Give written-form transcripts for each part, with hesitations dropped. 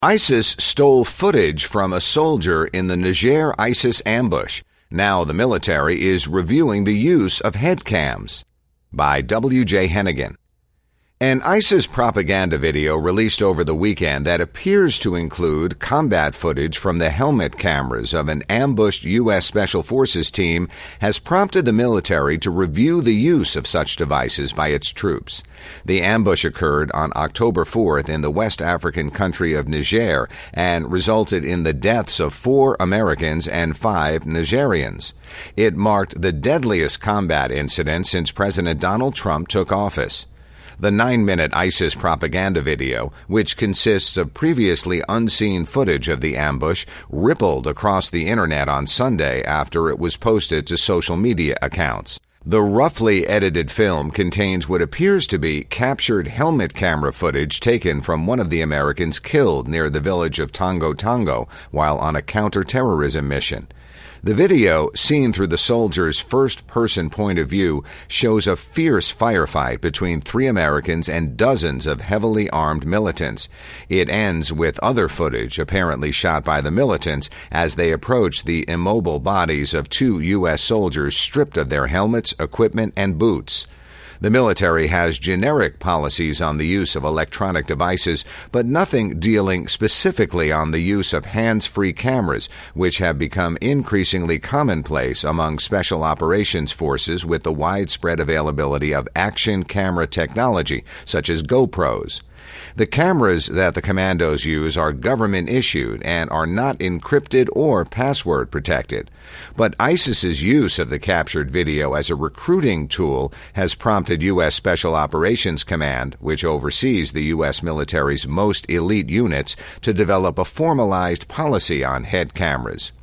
ISIS stole footage from a soldier in the Niger ISIS ambush. Now the military is reviewing the use of head cams. By W.J. Hennigan. An ISIS propaganda video released over the weekend that appears to include combat footage from the helmet cameras of an ambushed U.S. Special Forces team has prompted the military to review the use of such devices by its troops. The ambush occurred on October 4th in the West African country of Niger and resulted in the deaths of 4 Americans and 5 Nigerians. It marked the deadliest combat incident since President Donald Trump took office. The 9-minute ISIS propaganda video, which consists of previously unseen footage of the ambush, rippled across the internet on Sunday after it was posted to social media accounts. The roughly edited film contains what appears to be captured helmet camera footage taken from one of the Americans killed near the village of Tongo Tongo while on a counterterrorism mission. The video, seen through the soldier's first-person point of view, shows a fierce firefight between 3 Americans and dozens of heavily armed militants. It ends with other footage apparently shot by the militants as they approach the immobile bodies of 2 U.S. soldiers stripped of their helmets, equipment, and boots. The military has generic policies on the use of electronic devices, but nothing dealing specifically on the use of hands-free cameras, which have become increasingly commonplace among special operations forces with the widespread availability of action camera technology, such as GoPros. The cameras that the commandos use are government-issued and are not encrypted or password-protected. But ISIS's use of the captured video as a recruiting tool has prompted U.S. Special Operations Command, which oversees the U.S. military's most elite units, to develop a formalized policy on head cameras.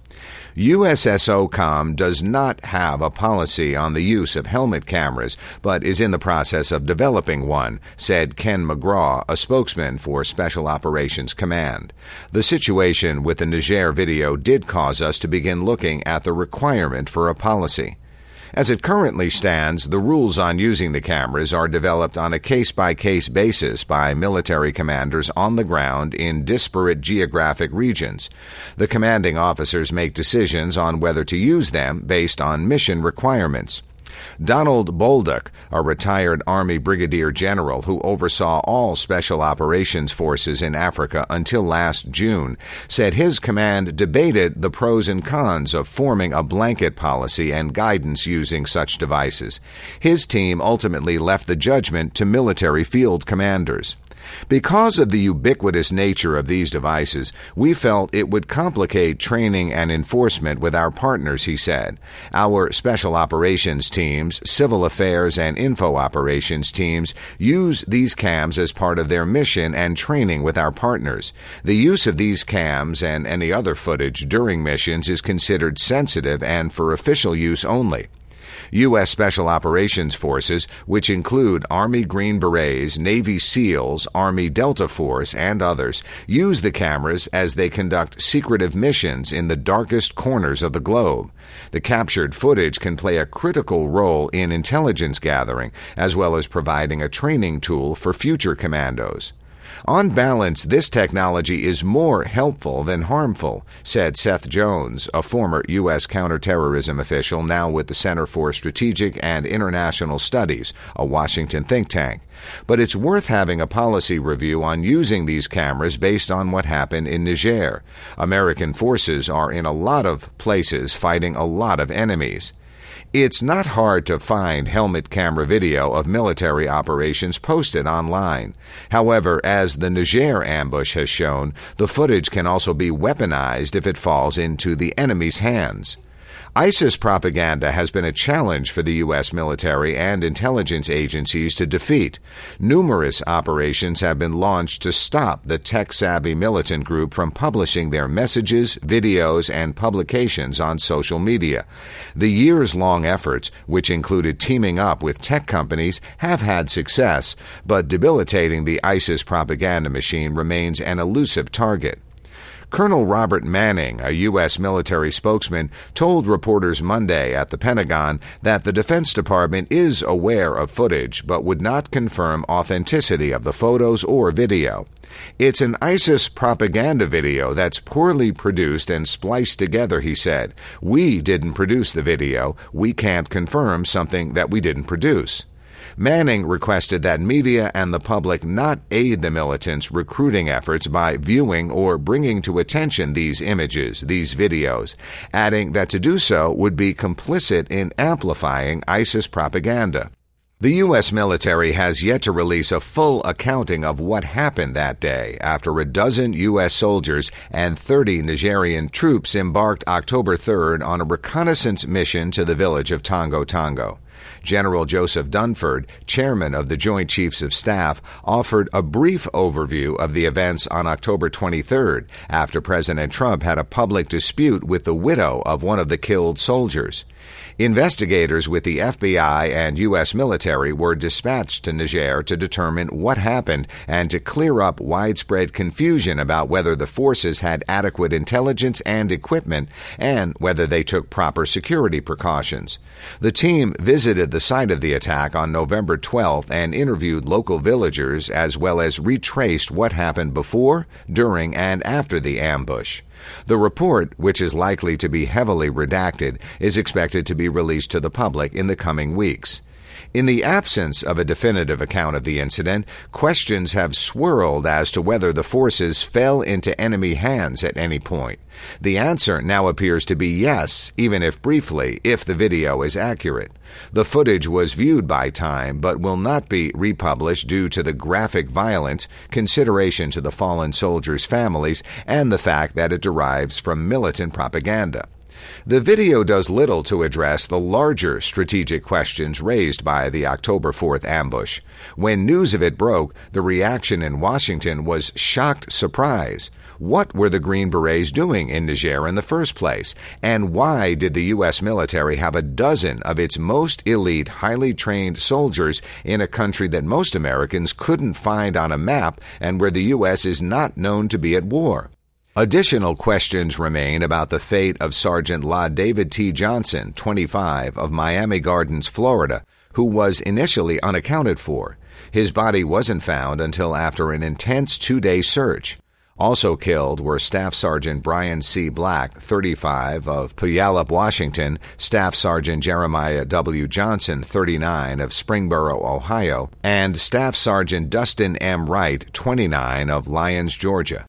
USSOCOM does not have a policy on the use of helmet cameras, but is in the process of developing one, said Ken McGraw, a spokesman for Special Operations Command. The situation with the Niger video did cause us to begin looking at the requirement for a policy. As it currently stands, the rules on using the cameras are developed on a case-by-case basis by military commanders on the ground in disparate geographic regions. The commanding officers make decisions on whether to use them based on mission requirements. Donald Bolduc, a retired Army brigadier general who oversaw all special operations forces in Africa until last June, said his command debated the pros and cons of forming a blanket policy and guidance using such devices. His team ultimately left the judgment to military field commanders. Because of the ubiquitous nature of these devices, we felt it would complicate training and enforcement with our partners, he said. Our special operations teams, civil affairs, and info operations teams use these cams as part of their mission and training with our partners. The use of these cams and any other footage during missions is considered sensitive and for official use only. U.S. Special Operations Forces, which include Army Green Berets, Navy SEALs, Army Delta Force, and others, use the cameras as they conduct secretive missions in the darkest corners of the globe. The captured footage can play a critical role in intelligence gathering, as well as providing a training tool for future commandos. On balance, this technology is more helpful than harmful, said Seth Jones, a former U.S. counterterrorism official now with the Center for Strategic and International Studies, a Washington think tank. But it's worth having a policy review on using these cameras based on what happened in Niger. American forces are in a lot of places fighting a lot of enemies. It's not hard to find helmet camera video of military operations posted online. However, as the Niger ambush has shown, the footage can also be weaponized if it falls into the enemy's hands. ISIS propaganda has been a challenge for the U.S. military and intelligence agencies to defeat. Numerous operations have been launched to stop the tech-savvy militant group from publishing their messages, videos, and publications on social media. The years-long efforts, which included teaming up with tech companies, have had success, but debilitating the ISIS propaganda machine remains an elusive target. Colonel Robert Manning, a U.S. military spokesman, told reporters Monday at the Pentagon that the Defense Department is aware of footage but would not confirm authenticity of the photos or video. "It's an ISIS propaganda video that's poorly produced and spliced together," he said. "We didn't produce the video. We can't confirm something that we didn't produce." Manning requested that media and the public not aid the militants' recruiting efforts by viewing or bringing to attention these images, these videos, adding that to do so would be complicit in amplifying ISIS propaganda. The U.S. military has yet to release a full accounting of what happened that day after a dozen U.S. soldiers and 30 Nigerian troops embarked October 3rd on a reconnaissance mission to the village of Tongo Tongo. General Joseph Dunford, chairman of the Joint Chiefs of Staff, offered a brief overview of the events on October 23rd after President Trump had a public dispute with the widow of one of the killed soldiers. Investigators with the FBI and U.S. military were dispatched to Niger to determine what happened and to clear up widespread confusion about whether the forces had adequate intelligence and equipment and whether they took proper security precautions. The team visited the site of the attack on November 12th and interviewed local villagers as well as retraced what happened before, during, and after the ambush. The report, which is likely to be heavily redacted, is expected to be released to the public in the coming weeks. In the absence of a definitive account of the incident, questions have swirled as to whether the forces fell into enemy hands at any point. The answer now appears to be yes, even if briefly, if the video is accurate. The footage was viewed by Time, but will not be republished due to the graphic violence, consideration to the fallen soldiers' families, and the fact that it derives from militant propaganda. The video does little to address the larger strategic questions raised by the October 4th ambush. When news of it broke, the reaction in Washington was shocked surprise. What were the Green Berets doing in Niger in the first place? And why did the U.S. military have a dozen of its most elite, highly trained soldiers in a country that most Americans couldn't find on a map and where the U.S. is not known to be at war? Additional questions remain about the fate of Sergeant La David T. Johnson, 25, of Miami Gardens, Florida, who was initially unaccounted for. His body wasn't found until after an intense 2-day search. Also killed were Staff Sergeant Brian C. Black, 35, of Puyallup, Washington, Staff Sergeant Jeremiah W. Johnson, 39, of Springboro, Ohio, and Staff Sergeant Dustin M. Wright, 29, of Lyons, Georgia.